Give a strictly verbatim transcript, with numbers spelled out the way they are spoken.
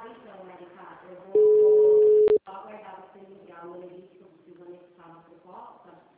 então, Erika, eu vou só aguardar você ligar o Lenite que eu preciso anexar a proposta.